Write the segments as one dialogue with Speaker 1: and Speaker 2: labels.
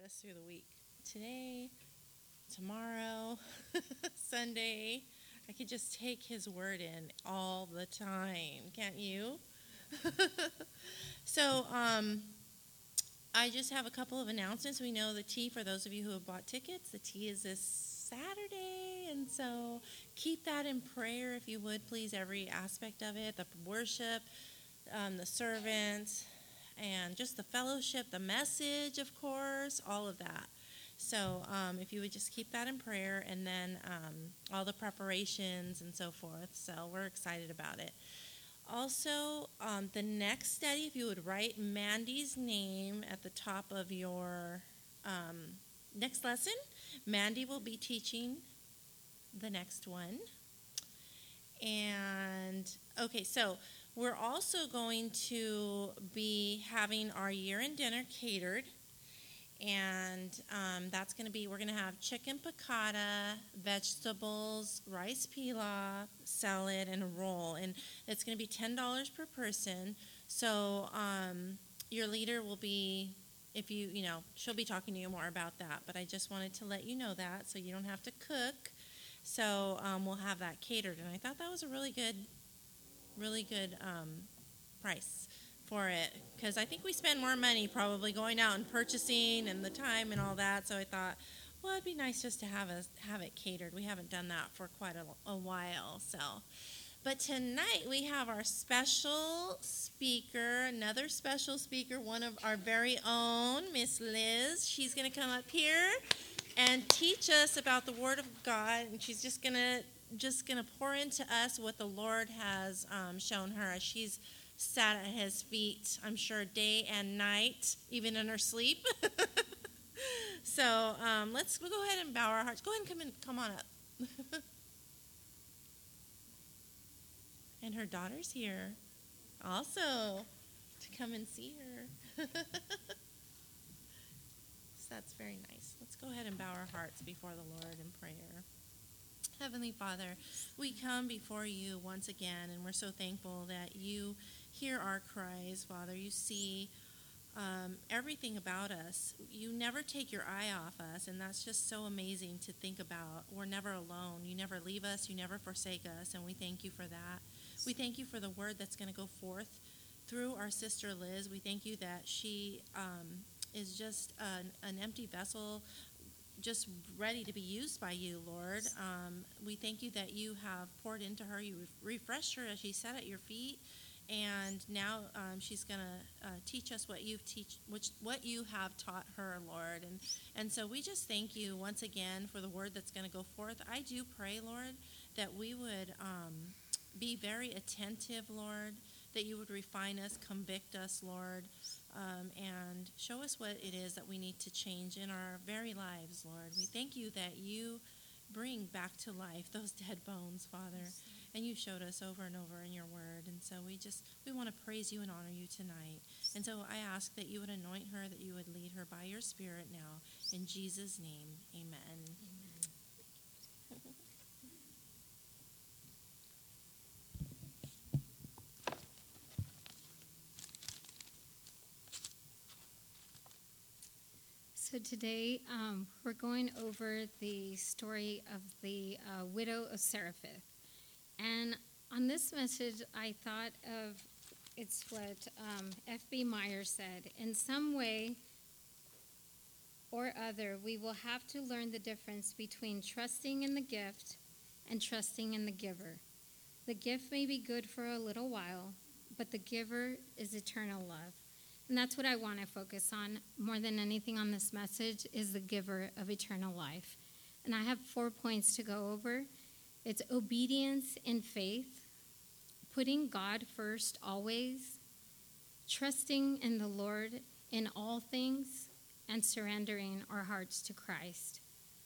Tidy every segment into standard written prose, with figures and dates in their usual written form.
Speaker 1: us through the week. Today, tomorrow, Sunday, I could just take his word in all the time, can't you? so, I just have a couple of announcements. We know the tea, for those of you who have bought tickets, the tea is this Saturday, and so keep that in prayer if you would, please, every aspect of it, the worship, the servants, and just the fellowship, the message, of course, all of that. So if you would just keep that in prayer, and then all the preparations and so forth. So we're excited about it. Also, the next study, if you would write Mandy's name at the top of your next lesson, Mandy will be teaching the next one. And, okay, so we're also going to be having our year-end dinner catered. And that's going to be, we're going to have chicken piccata, vegetables, rice pilaf, salad, and a roll. And it's going to be $10 per person. So your leader will be, if she'll be talking to you more about that. But I just wanted to let you know that so you don't have to cook. So we'll have that catered. And I thought that was a really good price for it, because I think we spend more money probably going out and purchasing and the time and all that. So I thought, well, it'd be nice just to have it catered. We haven't done that for quite a while. So, but tonight we have our special speaker, another special speaker, one of our very own, Miss Liz. She's going to come up here and teach us about the Word of God, and she's just gonna pour into us what the Lord has shown her as she's sat at his feet, I'm sure, day and night, even in her sleep. So we'll go ahead and bow our hearts. Go ahead and come on up. And her daughter's here also to come and see her. So that's very nice. Let's go ahead and bow our hearts before the Lord in prayer. Heavenly Father, we come before you once again, and we're so thankful that you hear our cries, Father. You see everything about us. You never take your eye off us, and that's just so amazing to think about. We're never alone. You never leave us. You never forsake us, and we thank you for that. We thank you for the word that's going to go forth through our sister Liz. We thank you that she is just an empty vessel, just ready to be used by you, Lord. We thank you that you have poured into her. You refreshed her as she sat at your feet, and now she's going to teach us what you have taught her, Lord. And so we just thank you once again for the word that's going to go forth. I do pray, Lord, that we would be very attentive, Lord, that you would refine us, convict us, Lord, and show us what it is that we need to change in our very lives, Lord. We thank you that you bring back to life those dead bones, Father, and you showed us over and over in your word. And so we want to praise you and honor you tonight. And so I ask that you would anoint her, that you would lead her by your Spirit now. In Jesus' name, amen.
Speaker 2: So today we're going over the story of the widow of Zarephath. And on this message, I thought of, it's what F.B. Meyer said. In some way or other, we will have to learn the difference between trusting in the gift and trusting in the giver. The gift may be good for a little while, but the giver is eternal love. And that's what I want to focus on more than anything on this message, is the giver of eternal life. And I have 4 points to go over. It's obedience in faith, putting God first always, trusting in the Lord in all things, and surrendering our hearts to Christ.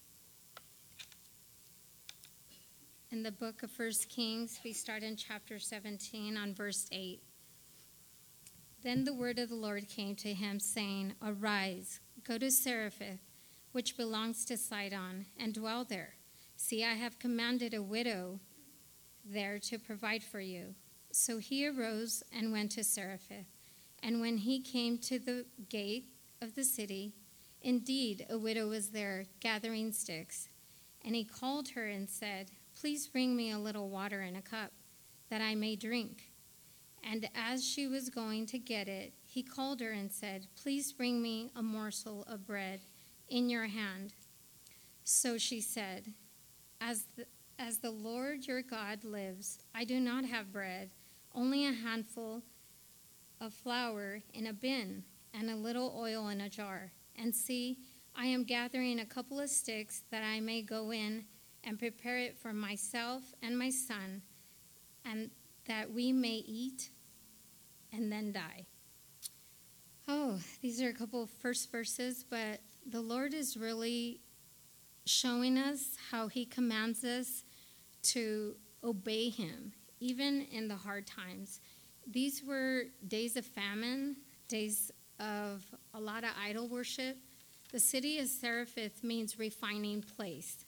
Speaker 2: In the book of 1 Kings, we start in chapter 17 on verse 8. Then the word of the Lord came to him, saying, Arise, go to Zarephath, which belongs to Sidon, and dwell there. See, I have commanded a widow there to provide for you. So he arose and went to Zarephath. And when he came to the gate of the city, Indeed, a widow was there gathering sticks, and he called her and said, "Please bring me a little water in a cup, that I may drink." And as she was going to get it, he called her and said, "Please bring me a morsel of bread in your hand." So she said, As the Lord your God lives, I do not have bread, only a handful of flour in a bin and a little oil in a jar. And see, I am gathering a couple of sticks that I may go in and prepare it for myself and my son, and that we may eat and then die. Oh, these are a couple of first verses, but the Lord is really showing us how he commands us to obey him, even in the hard times. These were days of famine, days of a lot of idol worship. The city of Zarephath means refining place.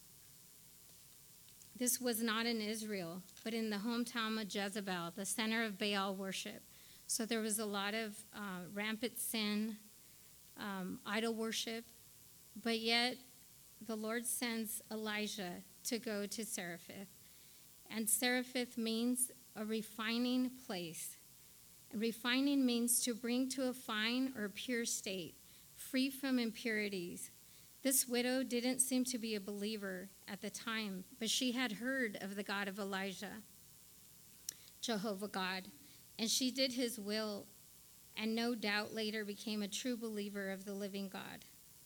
Speaker 2: This was not in Israel, but in the hometown of Jezebel, the center of Baal worship. So there was a lot of rampant sin, idol worship, but yet the Lord sends Elijah to go to Zarephath. And Zarephath means a refining place. And refining means to bring to a fine or pure state, free from impurities. This widow didn't seem to be a believer at the time, but she had heard of the God of Elijah, Jehovah God, and she did his will, and no doubt later became a true believer of the living God.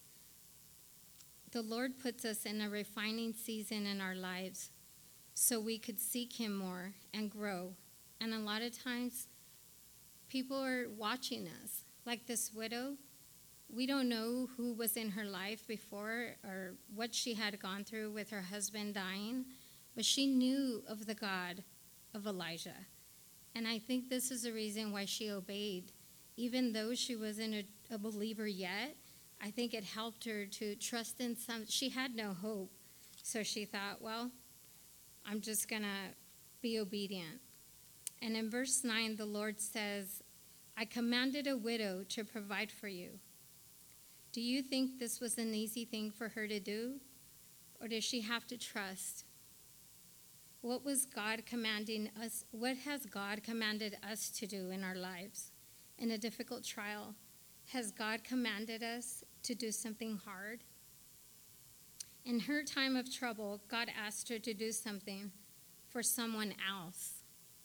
Speaker 2: The Lord puts us in a refining season in our lives so we could seek him more and grow. And a lot of times, people are watching us. Like this widow, we don't know who was in her life before or what she had gone through with her husband dying, but she knew of the God of Elijah. And I think this is the reason why she obeyed. Even though she wasn't a believer yet, I think it helped her to trust in she had no hope. So she thought, well, I'm just going to be obedient. And in verse 9, the Lord says, I commanded a widow to provide for you. Do you think this was an easy thing for her to do? Or does she have to trust? What was God commanding us? What has God commanded us to do in our lives? In a difficult trial, has God commanded us to do something hard? In her time of trouble, God asked her to do something for someone else.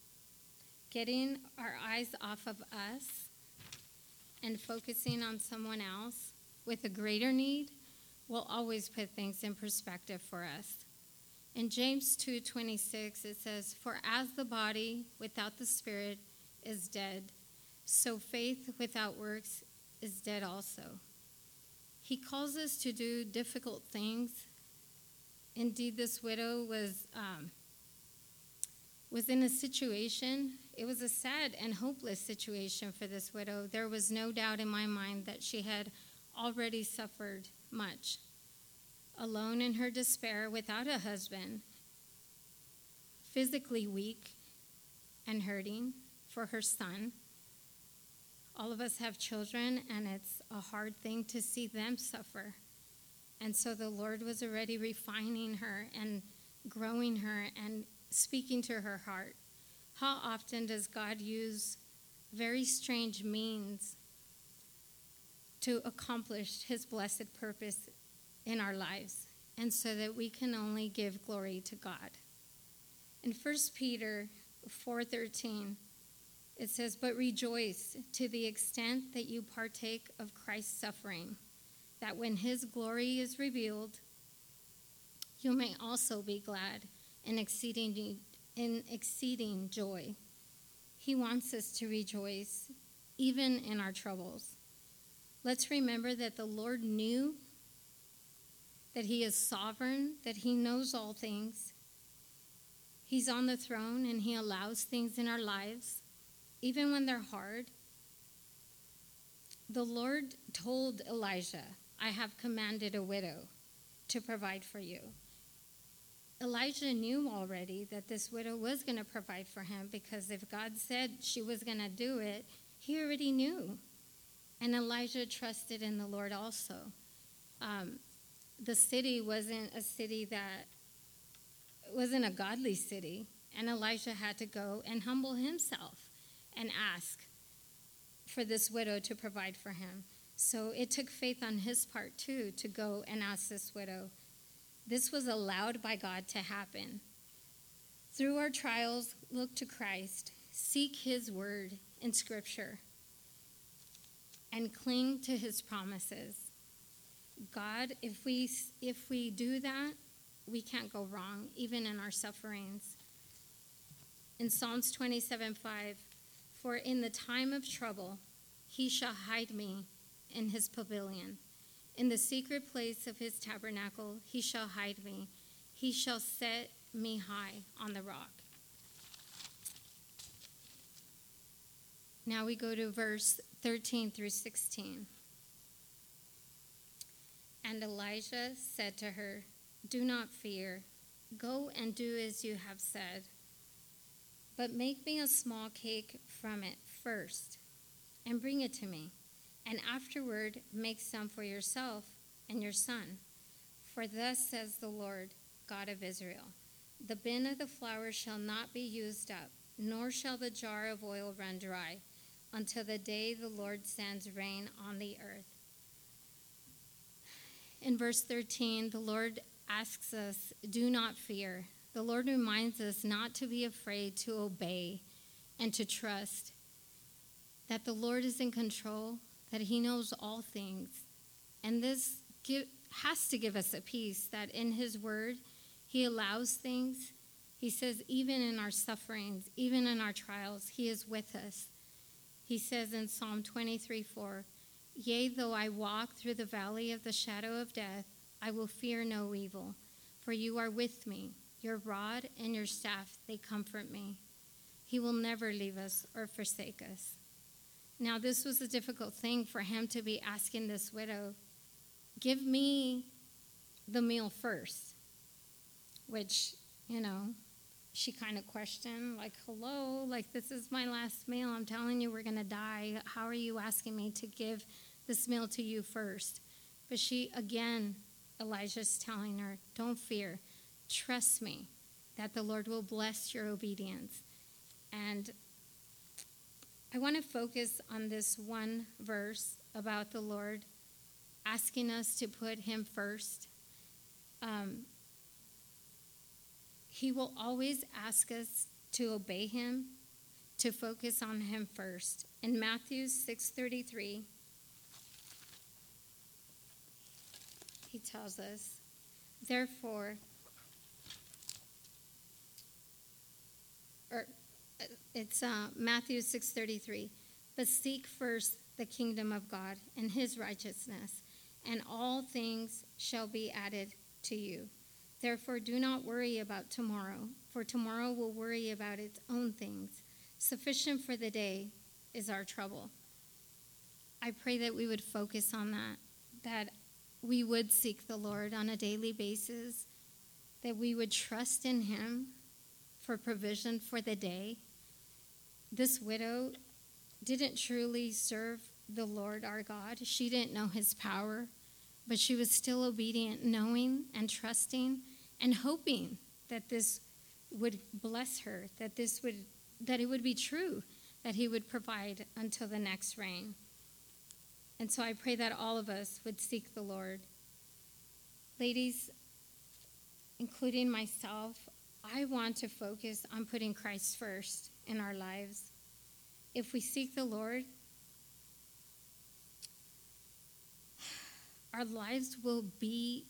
Speaker 2: Getting our eyes off of us and focusing on someone else with a greater need will always put things in perspective for us. In James 2:26, it says, "For as the body without the spirit is dead, so faith without works is dead also." He calls us to do difficult things. Indeed, this widow was in a situation. It was a sad and hopeless situation for this widow. There was no doubt in my mind that she had already suffered much. Alone in her despair, without a husband, physically weak and hurting for her son. All of us have children, and it's a hard thing to see them suffer. And so the Lord was already refining her and growing her and speaking to her heart. How often does God use very strange means to accomplish his blessed purpose in our lives, and so that we can only give glory to God? In 1 Peter 4:13, it says, "But rejoice to the extent that you partake of Christ's suffering, that when his glory is revealed, you may also be glad in exceeding joy." He wants us to rejoice even in our troubles. Let's remember that the Lord knew that he is sovereign, that he knows all things. He's on the throne, and he allows things in our lives, even when they're hard. The Lord told Elijah, "I have commanded a widow to provide for you." Elijah knew already that this widow was going to provide for him, because if God said she was going to do it, he already knew. And Elijah trusted in the Lord also. the city wasn't a godly city, and Elijah had to go and humble himself and ask for this widow to provide for him. So it took faith on his part, too, to go and ask this widow. This was allowed by God to happen. Through our trials, look to Christ, seek his word in Scripture, and cling to his promises. God, if we do that, we can't go wrong, even in our sufferings. In Psalms 27:5, for in the time of trouble, he shall hide me in his pavilion. In the secret place of his tabernacle, he shall hide me. He shall set me high on the rock. Now we go to verse 13 through 16. And Elijah said to her, do not fear. Go and do as you have said. But make me a small cake from it first, and bring it to me. And afterward make some for yourself and your son. For thus says the Lord, God of Israel, the bin of the flour shall not be used up, nor shall the jar of oil run dry, until the day the Lord sends rain on the earth. In verse 13, the Lord asks us, do not fear. The Lord reminds us not to be afraid, to obey, and to trust that the Lord is in control, that he knows all things. And this has to give us a peace that in his word, he allows things. He says, even in our sufferings, even in our trials, he is with us. He says in Psalm 23:4, yea, though I walk through the valley of the shadow of death, I will fear no evil, for you are with me. Your rod and your staff, they comfort me. He will never leave us or forsake us. Now, this was a difficult thing for him to be asking this widow, give me the meal first, which, she kind of questioned, like, hello, like, this is my last meal. I'm telling you, we're going to die. How are you asking me to give this meal to you first? But Elijah's telling her, don't fear. Trust me that the Lord will bless your obedience. And I want to focus on this one verse about the Lord asking us to put him first. He will always ask us to obey him, to focus on him first. In Matthew 6:33, he tells us, therefore, it's Matthew 6:33, but seek first the kingdom of God and his righteousness, and all things shall be added to you. Therefore, do not worry about tomorrow, for tomorrow will worry about its own things. Sufficient for the day is our trouble. I pray that we would focus on that we would seek the Lord on a daily basis, that we would trust in him for provision for the day. This widow didn't truly serve the Lord our God. She didn't know his power, but she was still obedient, knowing and trusting and hoping that this would bless her, that it would be true, that he would provide until the next rain. And so I pray that all of us would seek the Lord. Ladies, including myself, I want to focus on putting Christ first in our lives. If we seek the Lord, our lives will be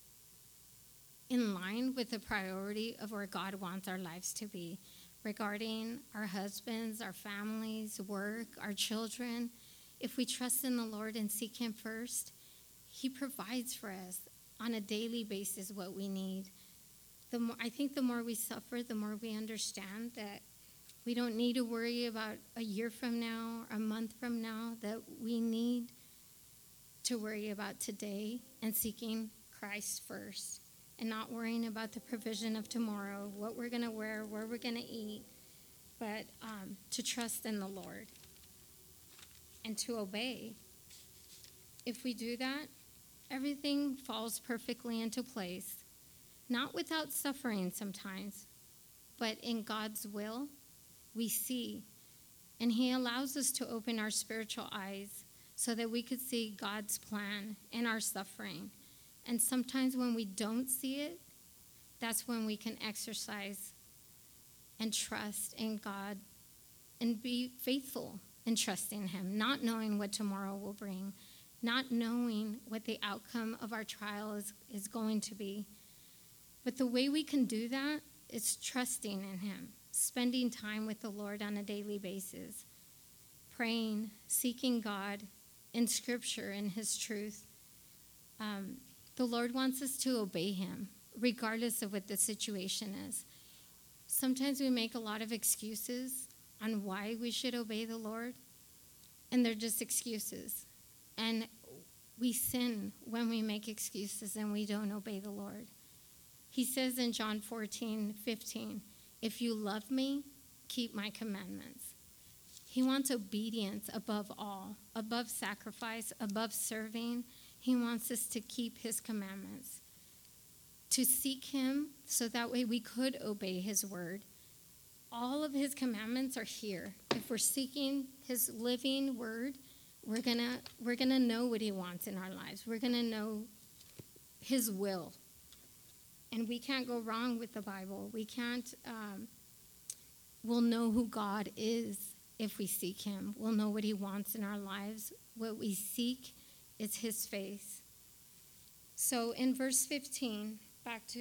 Speaker 2: in line with the priority of where God wants our lives to be, regarding our husbands, our families, work, our children. If we trust in the Lord and seek him first, he provides for us on a daily basis what we need. I think the more we suffer, the more we understand that we don't need to worry about a year from now, a month from now, that we need to worry about today and seeking Christ first and not worrying about the provision of tomorrow, what we're going to wear, where we're going to eat, but to trust in the Lord and to obey. If we do that, everything falls perfectly into place, not without suffering sometimes, but in God's will, we see. And he allows us to open our spiritual eyes so that we could see God's plan in our suffering. And sometimes when we don't see it, that's when we can exercise and trust in God and be faithful in trusting him, not knowing what tomorrow will bring, not knowing what the outcome of our trial is going to be. But the way we can do that is trusting in him, spending time with the Lord on a daily basis, praying, seeking God in Scripture and his truth. The Lord wants us to obey him, regardless of what the situation is. Sometimes we make a lot of excuses on why we should obey the Lord, and they're just excuses. And we sin when we make excuses and we don't obey the Lord. He says in John 14:15, if you love me, keep my commandments. He wants obedience above all, above sacrifice, above serving. He wants us to keep his commandments, to seek him so that way we could obey his word. All of his commandments are here. If we're seeking his living word, we're gonna know what he wants in our lives. We're gonna know his will. And we can't go wrong with the Bible. We'll know who God is if we seek him. We'll know what he wants in our lives. What we seek is his face. So in verse 15, back to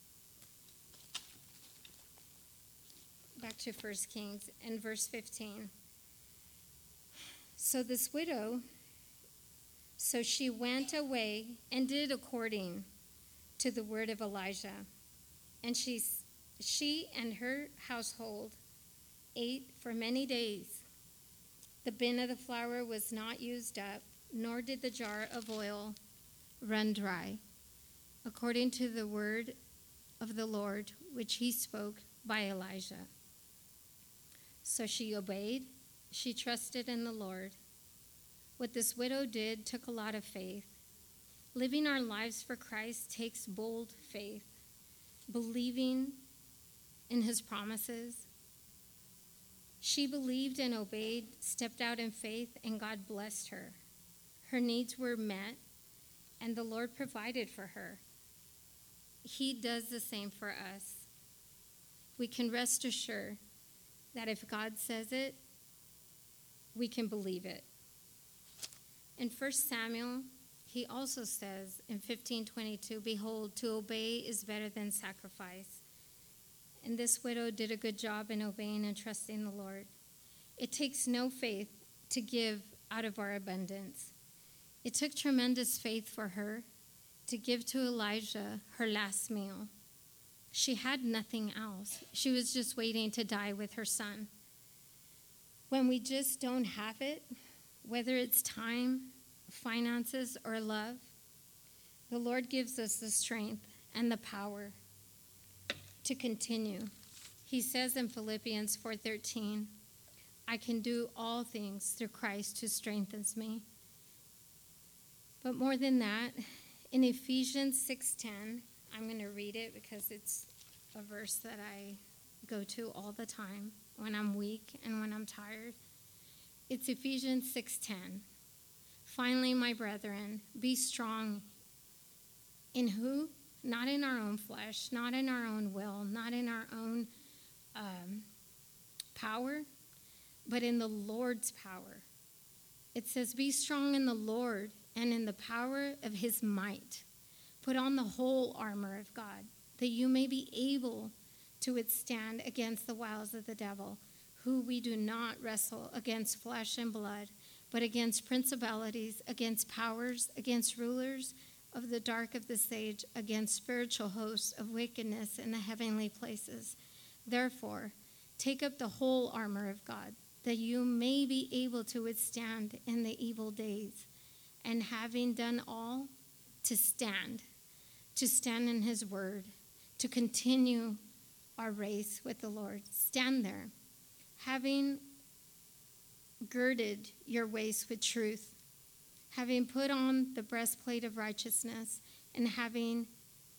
Speaker 2: 1 Kings, in verse 15. So this widow, so she went away and did according to the word of Elijah. And she and her household ate for many days. The bin of the flour was not used up, nor did the jar of oil run dry, according to the word of the Lord, which he spoke by Elijah. So she obeyed, she trusted in the Lord. What this widow did took a lot of faith. Living our lives for Christ takes bold faith, believing in his promises. She believed and obeyed, stepped out in faith, and God blessed her. Her needs were met, and the Lord provided for her. He does the same for us. We can rest assured that if God says it, we can believe it. In 1 Samuel, he also says in 15:22, behold, to obey is better than sacrifice. And this widow did a good job in obeying and trusting the Lord. It takes no faith to give out of our abundance. It took tremendous faith for her to give to Elijah her last meal. She had nothing else. She was just waiting to die with her son. When we just don't have it, whether it's time, finances, or love, the Lord gives us the strength and the power to continue. He says in Philippians 4:13, I can do all things through Christ who strengthens me. But more than that, in Ephesians 6:10, I'm going to read it because it's a verse that I go to all the time when I'm weak and when I'm tired. It's Ephesians 6:10. Finally, my brethren, be strong in who? Not in our own flesh, not in our own will, not in our own power, but in the Lord's power. It says, be strong in the Lord and in the power of his might. Put on the whole armor of God, that you may be able to withstand against the wiles of the devil, who we do not wrestle against flesh and blood, but against principalities, against powers, against rulers of the dark of this age, against spiritual hosts of wickedness in the heavenly places. Therefore, take up the whole armor of God, that you may be able to withstand in the evil days, and having done all, to stand in his word, to continue our race with the Lord. Stand there, having girded your waist with truth, having put on the breastplate of righteousness, and having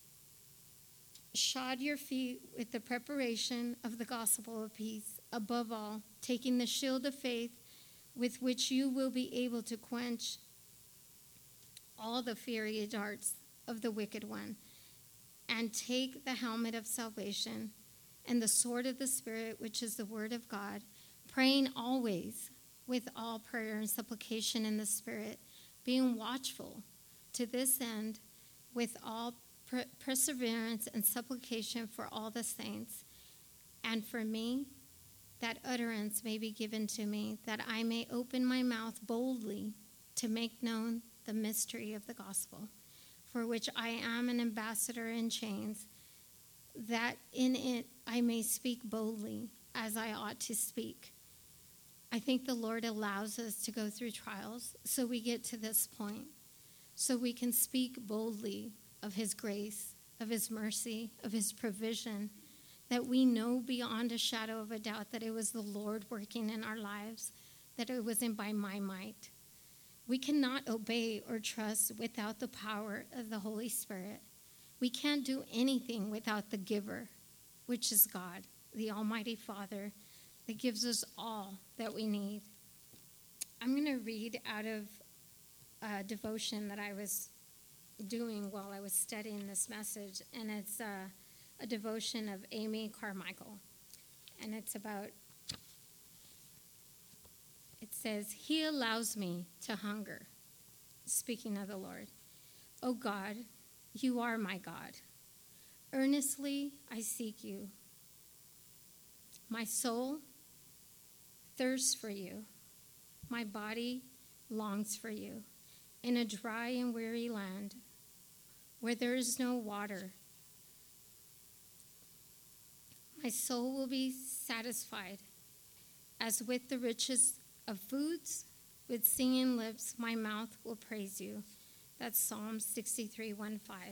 Speaker 2: shod your feet with the preparation of the gospel of peace, above all, taking the shield of faith with which you will be able to quench all the fiery darts of the wicked one, and take the helmet of salvation and the sword of the Spirit, which is the word of God, praying always with all prayer and supplication in the Spirit, being watchful to this end with all perseverance and supplication for all the saints, and for me, that utterance may be given to me, that I may open my mouth boldly to make known the mystery of the gospel, for which I am an ambassador in chains, that in it I may speak boldly as I ought to speak. I think the Lord allows us to go through trials so we get to this point, so we can speak boldly of his grace, of his mercy, of his provision, that we know beyond a shadow of a doubt that it was the Lord working in our lives, that it wasn't by my might. We cannot obey or trust without the power of the Holy Spirit. We can't do anything without the giver, which is God, the Almighty Father, that gives us all that we need. I'm going to read out of a devotion that I was doing while I was studying this message, and it's a devotion of Amy Carmichael, and it says, "He allows me to hunger," speaking of the Lord. "O God, you are my God. Earnestly I seek you. My soul thirsts for you. My body longs for you in a dry and weary land where there is no water. My soul will be satisfied as with the riches of foods. With singing lips, my mouth will praise you." That's Psalm 63:1-5.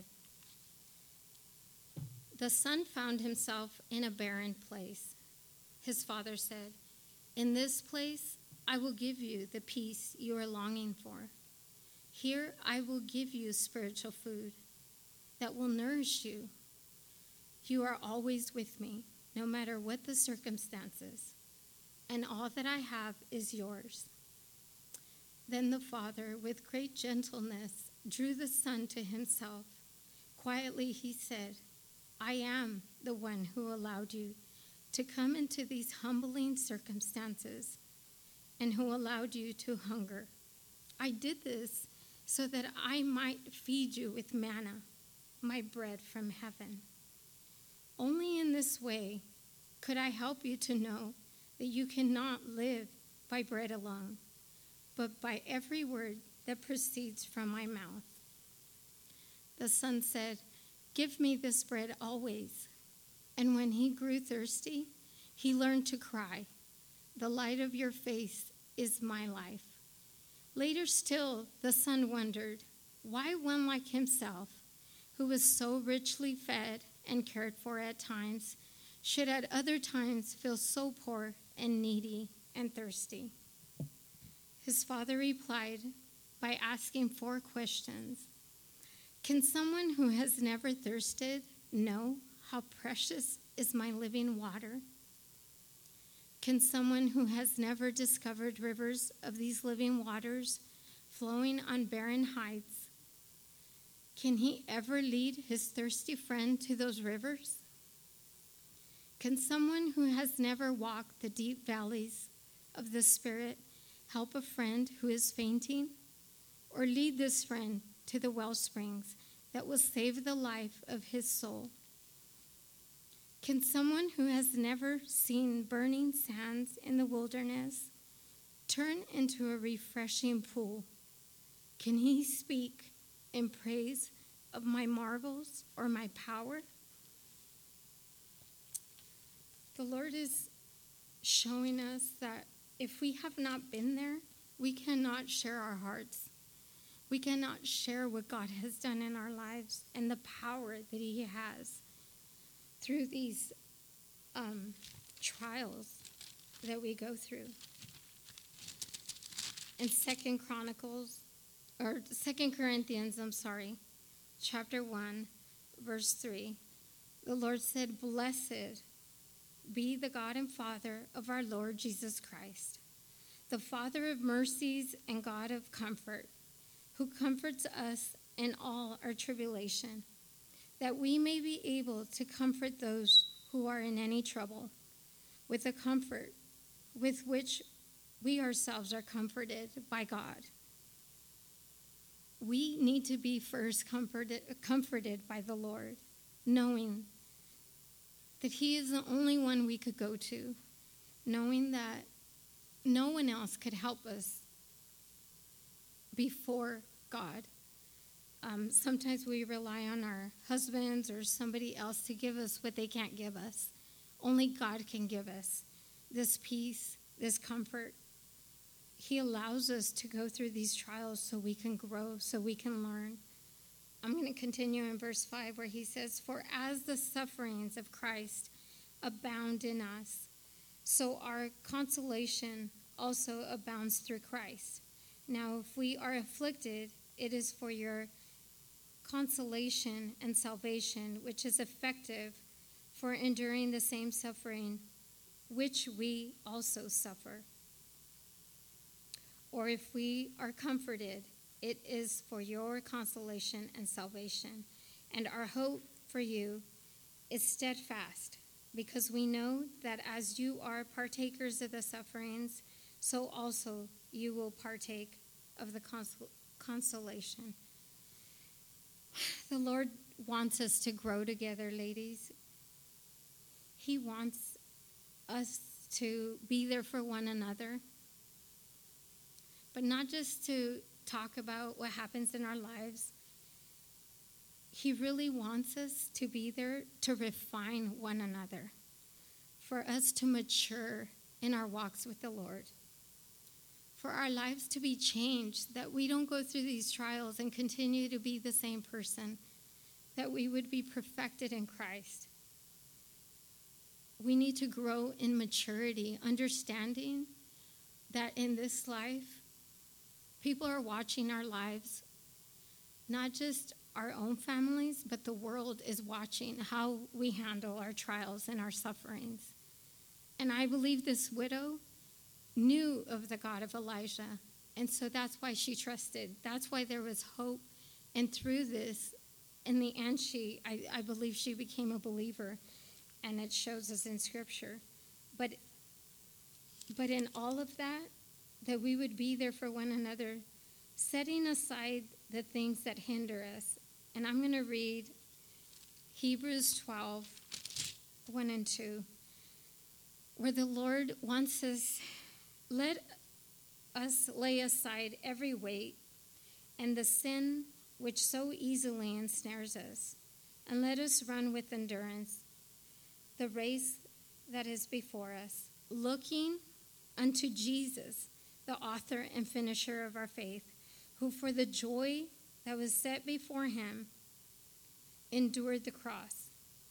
Speaker 2: The son found himself in a barren place. His father said, "In this place I will give you the peace you are longing for. Here I will give you spiritual food that will nourish you. You are always with me, no matter what the circumstances, and all that I have is yours." Then the father, with great gentleness, drew the son to himself. Quietly he said, "I am the one who allowed you to come into these humbling circumstances and who allowed you to hunger. I did this so that I might feed you with manna, my bread from heaven. Only in this way could I help you to know that you cannot live by bread alone, but by every word that proceeds from my mouth." The son said, "Give me this bread always." And when he grew thirsty, he learned to cry, "The light of your face is my life." Later still, the son wondered why one like himself, who was so richly fed and cared for at times, should at other times feel so poor and needy and thirsty. His father replied by asking 4 questions. Can someone who has never thirsted know how precious is my living water? Can someone who has never discovered rivers of these living waters flowing on barren heights, can he ever lead his thirsty friend to those rivers? Can someone who has never walked the deep valleys of the Spirit help a friend who is fainting, or lead this friend to the well springs that will save the life of his soul? Can someone who has never seen burning sands in the wilderness turn into a refreshing pool? Can he speak in praise of my marvels or my power? The Lord is showing us that if we have not been there, we cannot share our hearts. We cannot share what God has done in our lives and the power that he has through these trials that we go through. In 2 Chronicles or 2 Corinthians, chapter 1, verse 3. The Lord said, "Blessed be the God and Father of our Lord Jesus Christ, the Father of mercies and God of comfort, who comforts us in all our tribulation, that we may be able to comfort those who are in any trouble with the comfort with which we ourselves are comforted by God." We need to be first comforted by the Lord, knowing that He is the only one we could go to, knowing that no one else could help us before God. Sometimes we rely on our husbands or somebody else to give us what they can't give us. Only God can give us this peace, this comfort. He allows us to go through these trials so we can grow, so we can learn. I'm going to continue in verse 5 where he says, "For as the sufferings of Christ abound in us, so our consolation also abounds through Christ. Now, if we are afflicted, it is for your consolation and salvation, which is effective for enduring the same suffering which we also suffer. Or if we are comforted, it is for your consolation and salvation. And our hope for you is steadfast, because we know that as you are partakers of the sufferings, so also you will partake of the consolation." The Lord wants us to grow together, ladies. He wants us to be there for one another, but not just to talk about what happens in our lives. He really wants us to be there to refine one another, for us to mature in our walks with the Lord, for our lives to be changed, that we don't go through these trials and continue to be the same person, that we would be perfected in Christ. We need to grow in maturity, understanding that in this life, people are watching our lives, not just our own families, but the world is watching how we handle our trials and our sufferings. And I believe this widow knew of the God of Elijah, and so that's why she trusted. That's why there was hope. And through this, in the end, I believe she became a believer, and it shows us in Scripture. But in all of that we would be there for one another, setting aside the things that hinder us. And I'm going to read Hebrews 12, 1 and 2, where the Lord wants us, "Let us lay aside every weight and the sin which so easily ensnares us, and let us run with endurance the race that is before us, looking unto Jesus, the author and finisher of our faith, who for the joy that was set before him endured the cross,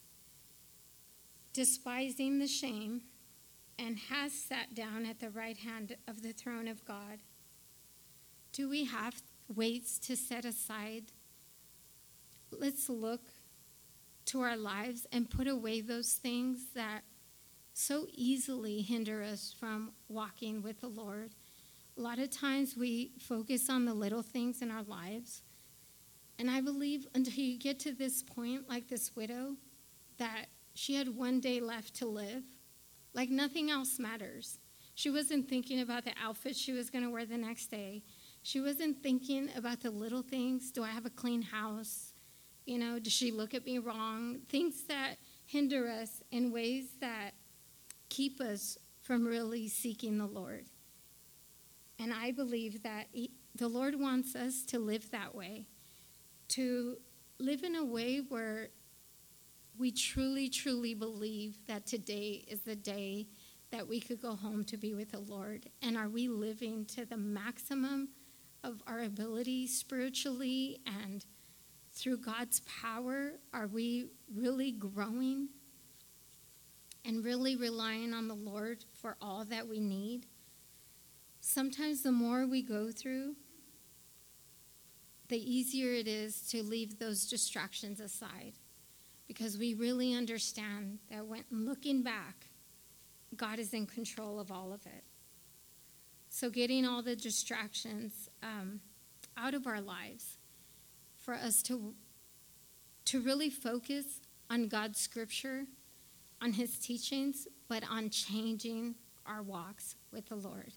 Speaker 2: despising the shame, and has sat down at the right hand of the throne of God." Do we have weights to set aside? Let's look to our lives and put away those things that so easily hinder us from walking with the Lord. A lot of times we focus on the little things in our lives. And I believe until you get to this point, like this widow, that she had one day left to live, like nothing else matters. She wasn't thinking about the outfit she was going to wear the next day. She wasn't thinking about the little things. Do I have a clean house? Does she look at me wrong? Things that hinder us in ways that keep us from really seeking the Lord. And I believe that the Lord wants us to live that way, to live in a way where we truly, truly believe that today is the day that we could go home to be with the Lord. And are we living to the maximum of our ability spiritually, and through God's power, are we really growing and really relying on the Lord for all that we need? Sometimes the more we go through, the easier it is to leave those distractions aside, because we really understand that when looking back, God is in control of all of it. So getting all the distractions out of our lives for us to really focus on God's scripture, on his teachings, but on changing our walks with the Lord.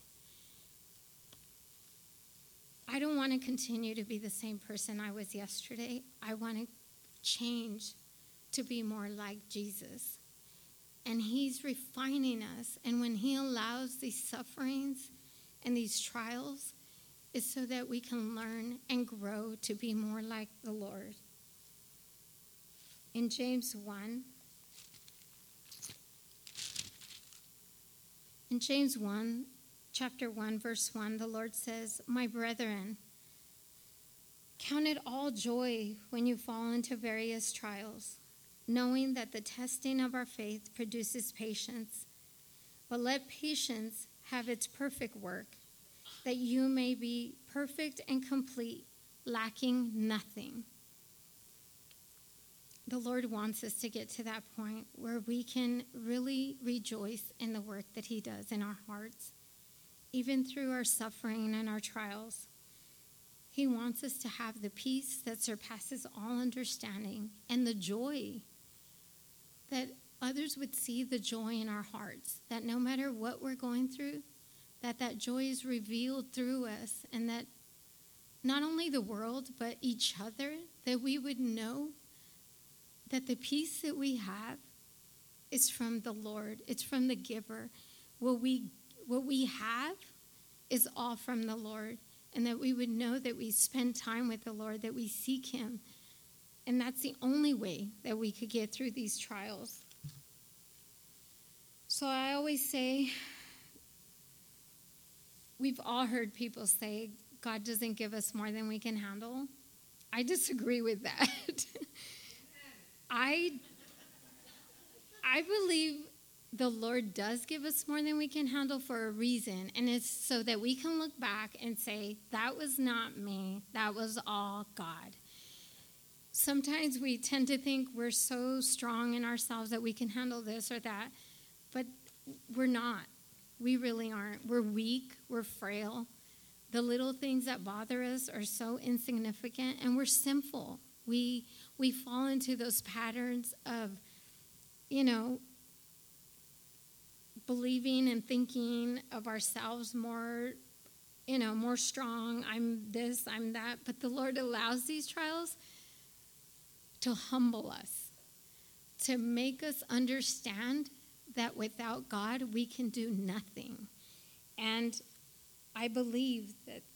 Speaker 2: I don't want to continue to be the same person I was yesterday. I want to change to be more like Jesus. And he's refining us. And when he allows these sufferings and these trials, it's so that we can learn and grow to be more like the Lord. In James 1, chapter 1, verse 1, the Lord says, "My brethren, count it all joy when you fall into various trials, knowing that the testing of our faith produces patience. But let patience have its perfect work, that you may be perfect and complete, lacking nothing." The Lord wants us to get to that point where we can really rejoice in the work that he does in our hearts, even through our suffering and our trials. He wants us to have the peace that surpasses all understanding and the joy, that others would see the joy in our hearts, that no matter what we're going through, that joy is revealed through us, and that not only the world, but each other, that we would know that the peace that we have is from the Lord. It's from the giver. What we have is all from the Lord, and that we would know that we spend time with the Lord, that we seek him. And that's the only way that we could get through these trials. So I always say, we've all heard people say, God doesn't give us more than we can handle. I disagree with that. I believe the Lord does give us more than we can handle for a reason, and it's so that we can look back and say, that was not me, that was all God. Sometimes we tend to think we're so strong in ourselves that we can handle this or that, but we're not. We really aren't. We're weak, we're frail. The little things that bother us are so insignificant, and we're sinful. We fall into those patterns of, believing and thinking of ourselves more, more strong. I'm this, I'm that. But the Lord allows these trials to humble us, to make us understand that without God, we can do nothing. And I believe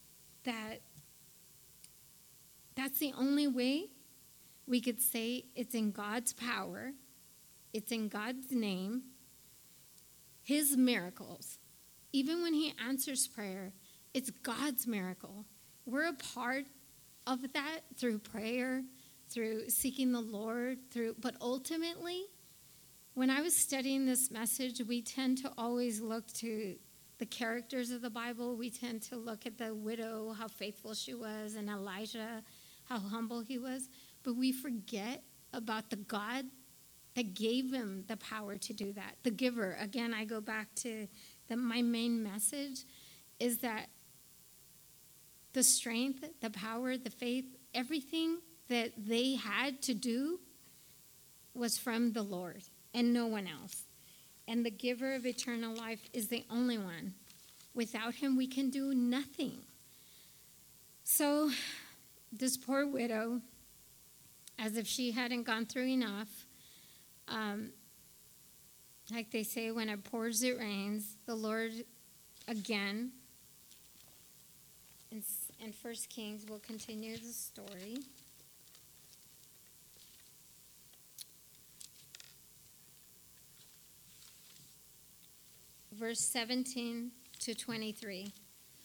Speaker 2: that's the only way we could say it's in God's power, it's in God's name, his miracles. Even when he answers prayer, it's God's miracle. We're a part of that through prayer, through seeking the Lord, but ultimately, when I was studying this message, we tend to always look to the characters of the Bible. We tend to look at the widow, how faithful she was, and Elijah, how humble he was. But we forget about the God that gave him the power to do that. The giver. Again, I go back to my main message is that the strength, the power, the faith, everything that they had to do was from the Lord and no one else. And the giver of eternal life is the only one. Without him, we can do nothing. So this poor widow, as if she hadn't gone through enough, like they say, when it pours, it rains. The Lord, again, in 1 Kings, will continue the story. Verse 17 to 23.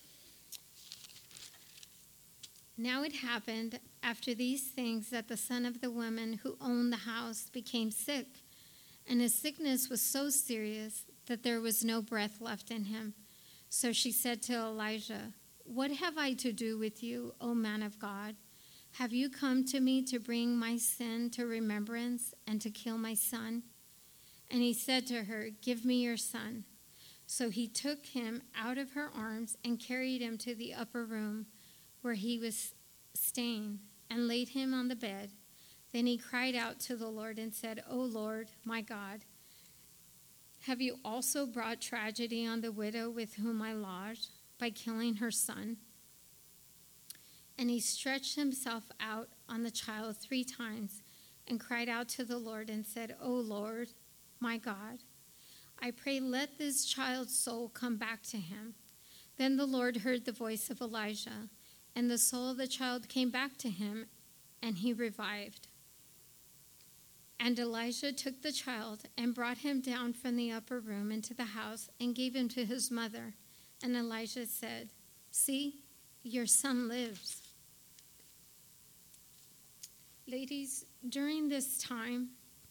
Speaker 2: Now it happened after these things that the son of the woman who owned the house became sick, and his sickness was so serious that there was no breath left in him. So she said to Elijah, "What have I to do with you, O man of God? Have you come to me to bring my sin to remembrance and to kill my son?" And he said to her, "Give me your son." So he took him out of her arms and carried him to the upper room where he was staying and laid him on the bed. Then he cried out to the Lord and said, "O Lord, my God, have you also brought tragedy on the widow with whom I lodged by killing her son?" And he stretched himself out on the child 3 times and cried out to the Lord and said, "O Lord, my God, I pray let this child's soul come back to him." Then the Lord heard the voice of Elijah, and the soul of the child came back to him, and he revived. And Elijah took the child and brought him down from the upper room into the house and gave him to his mother. And Elijah said, "See, your son lives." Ladies, during this time,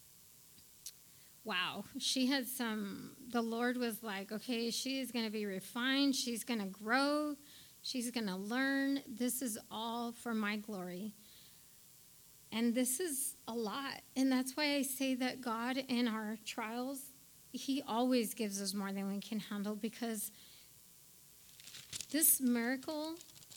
Speaker 2: wow, the Lord was like, okay, she is going to be refined. She's going to grow. She's going to learn. This is all for my glory. And this is a lot. And that's why I say that God in our trials, he always gives us more than we can handle, because this miracle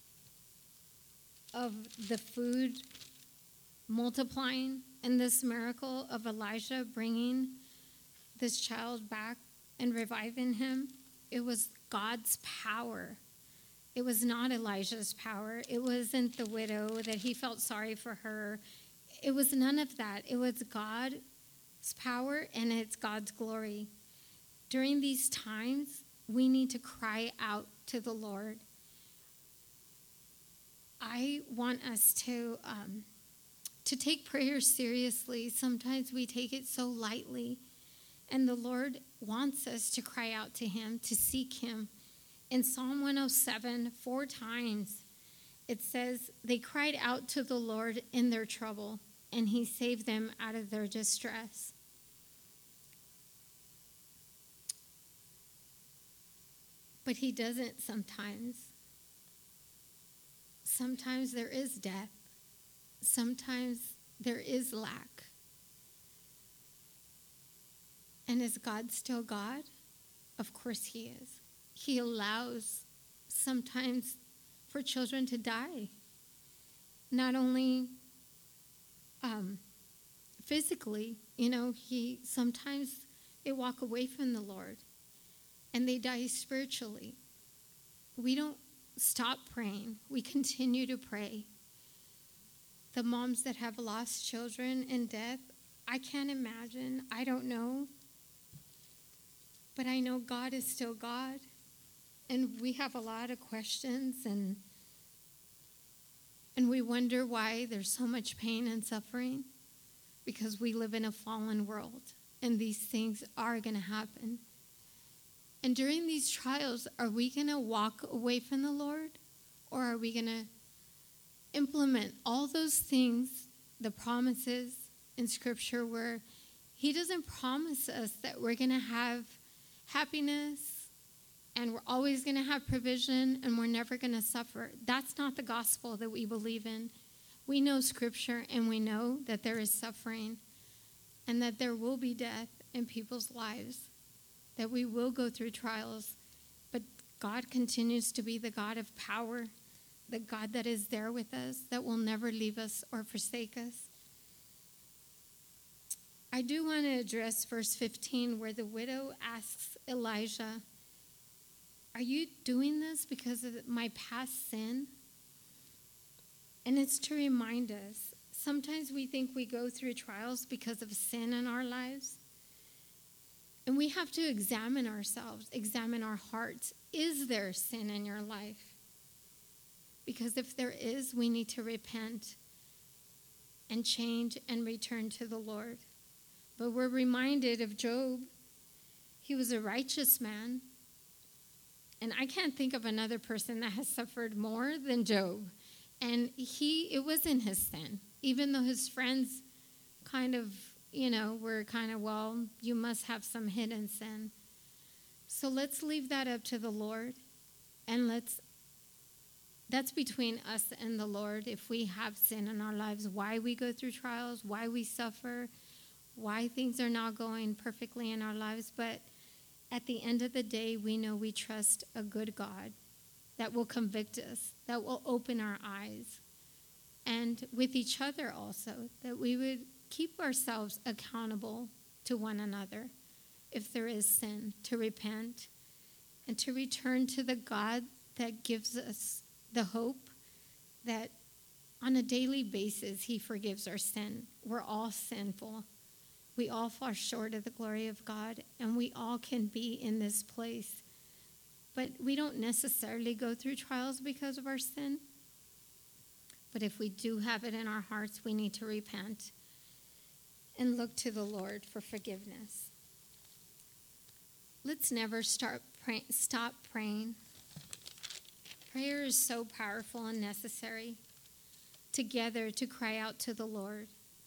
Speaker 2: of the food multiplying and this miracle of Elijah bringing this child back and reviving him, it was God's power. It was not Elijah's power. It wasn't the widow that he felt sorry for her. It was none of that. It was God's power, and it's God's glory. During these times, we need to cry out to the Lord. I want us to take prayer seriously. Sometimes we take it so lightly, and the Lord wants us to cry out to him, to seek him. In Psalm 107, 4 times, it says, they cried out to the Lord in their trouble, and he saved them out of their distress. But he doesn't sometimes. Sometimes there is death. Sometimes there is lack. And is God still God? Of course he is. He allows sometimes for children to die. Not only physically, sometimes they walk away from the Lord and they die spiritually. We don't stop praying. We continue to pray. The moms that have lost children in death, I can't imagine. I don't know. But I know God is still God. And we have a lot of questions, and we wonder why there's so much pain and suffering, because we live in a fallen world, and these things are going to happen. And during these trials, are we going to walk away from the Lord, or are we going to implement all those things, the promises in Scripture, where he doesn't promise us that we're going to have happiness and we're always going to have provision and we're never going to suffer? That's not the gospel that we believe in. We know Scripture, and we know that there is suffering and that there will be death in people's lives, that we will go through trials. But God continues to be the God of power, the God that is there with us, that will never leave us or forsake us. I do want to address verse 15, where the widow asks Elijah, "Are you doing this because of my past sin?" And it's to remind us, sometimes we think we go through trials because of sin in our lives. And we have to examine ourselves, examine our hearts. Is there sin in your life? Because if there is, we need to repent and change and return to the Lord. But we're reminded of Job. He was a righteous man. And I can't think of another person that has suffered more than Job. And it wasn't his sin. Even though his friends kind of, were well, you must have some hidden sin. So let's leave that up to the Lord. And let's That's between us and the Lord. If we have sin in our lives, why we go through trials, why we suffer, why things are not going perfectly in our lives. But at the end of the day, we know we trust a good God that will convict us, that will open our eyes. And with each other also, that we would keep ourselves accountable to one another if there is sin, to repent and to return to the God that gives us the hope that on a daily basis he forgives our sin. We're all sinful. We all fall short of the glory of God, and we all can be in this place. But we don't necessarily go through trials because of our sin. But if we do have it in our hearts, we need to repent and look to the Lord for forgiveness. Let's never stop praying. Prayer is so powerful and necessary together to cry out to the Lord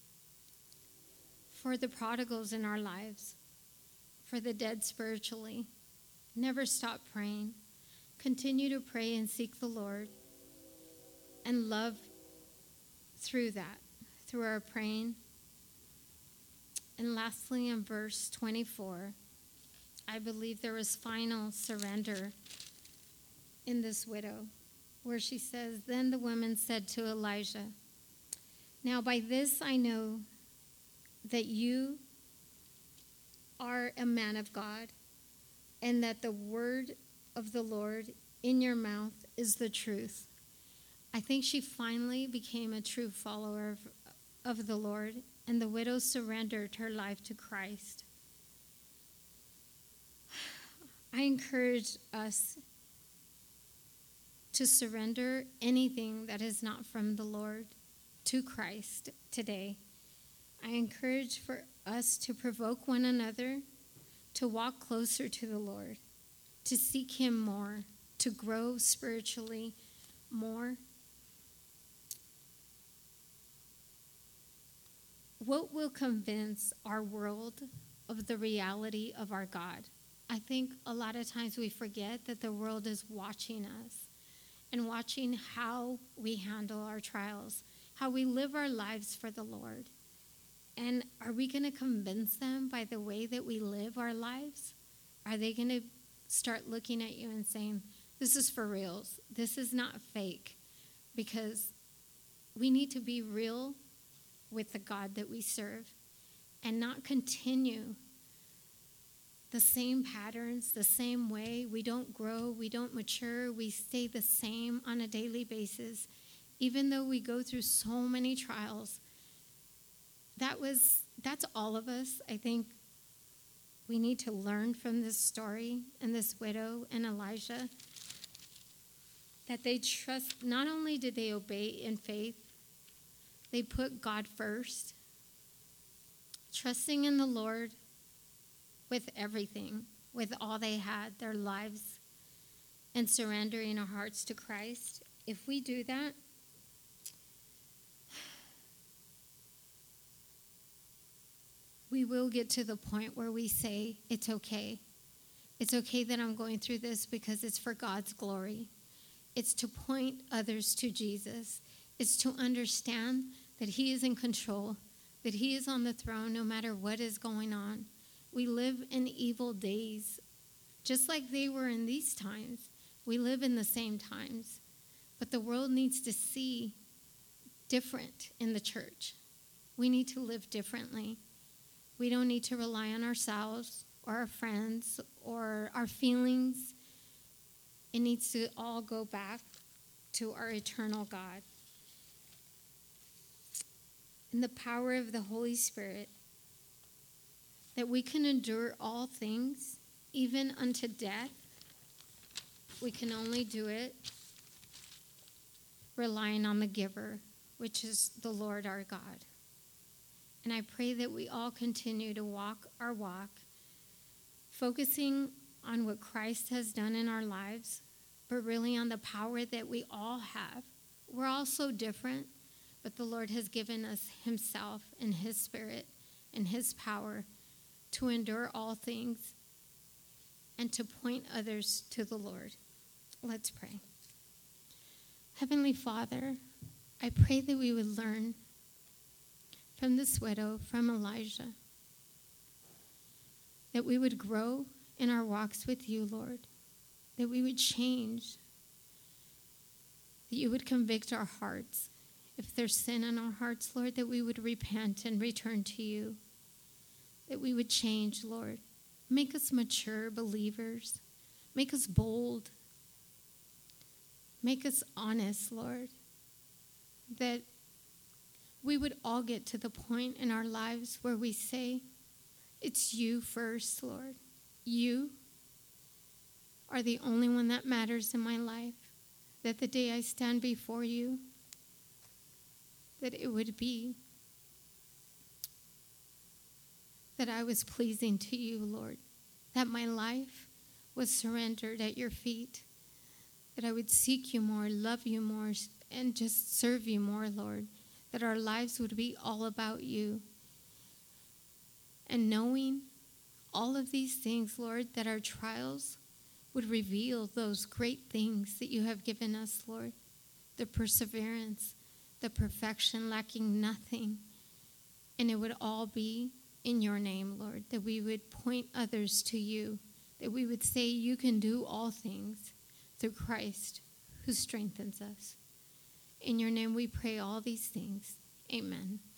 Speaker 2: for the prodigals in our lives, for the dead spiritually. Never stop praying. Continue to pray and seek the Lord and love through that, through our praying. And lastly, in verse 24, I believe there was final surrender in this widow, where she says, "Then the woman said to Elijah, 'Now by this I know that you are a man of God, and that the word of the Lord in your mouth is the truth.'" I think she finally became a true follower of the Lord, and the widow surrendered her life to Christ. I encourage us to surrender anything that is not from the Lord to Christ today. I encourage for us to provoke one another, to walk closer to the Lord, to seek him more, to grow spiritually more. What will convince our world of the reality of our God? I think a lot of times we forget that the world is watching us and watching how we handle our trials, how we live our lives for the Lord. And are we going to convince them by the way that we live our lives? Are they going to start looking at you and saying, "This is for reals. This is not fake"? Because we need to be real with the God that we serve and not continue the same patterns, the same way. We don't grow, we don't mature, we stay the same on a daily basis, even though we go through so many trials. That's all of us. I think we need to learn from this story and this widow and Elijah, that they trust. Not only did they obey in faith, they put God first, trusting in the Lord with everything, with all they had, their lives, and surrendering our hearts to Christ. If we do that, we will get to the point where we say, "It's okay. It's okay that I'm going through this because it's for God's glory." It's to point others to Jesus. It's to understand that he is in control, that he is on the throne no matter what is going on. We live in evil days, just like they were in these times. We live in the same times. But the world needs to see different in the church. We need to live differently. We don't need to rely on ourselves or our friends or our feelings. It needs to all go back to our eternal God. In the power of the Holy Spirit, that we can endure all things, even unto death. We can only do it relying on the giver, which is the Lord our God. And I pray that we all continue to walk our walk, focusing on what Christ has done in our lives, but really on the power that we all have. We're all so different, but the Lord has given us himself and his Spirit and his power to endure all things and to point others to the Lord. Let's pray. Heavenly Father, I pray that we would learn from this widow, from Elijah, that we would grow in our walks with you, Lord, that we would change, that you would convict our hearts. If there's sin in our hearts, Lord, that we would repent and return to you, that we would change, Lord. Make us mature believers. Make us bold. Make us honest, Lord, that we would all get to the point in our lives where we say, it's you first, Lord. You are the only one that matters in my life. That the day I stand before you, that it would be that I was pleasing to you, Lord. That my life was surrendered at your feet. That I would seek you more, love you more, and just serve you more, Lord. That our lives would be all about you. And knowing all of these things, Lord, that our trials would reveal those great things that you have given us, Lord. The perseverance, the perfection, lacking nothing. And it would all be in your name, Lord, that we would point others to you, that we would say you can do all things through Christ who strengthens us. In your name we pray all these things. Amen.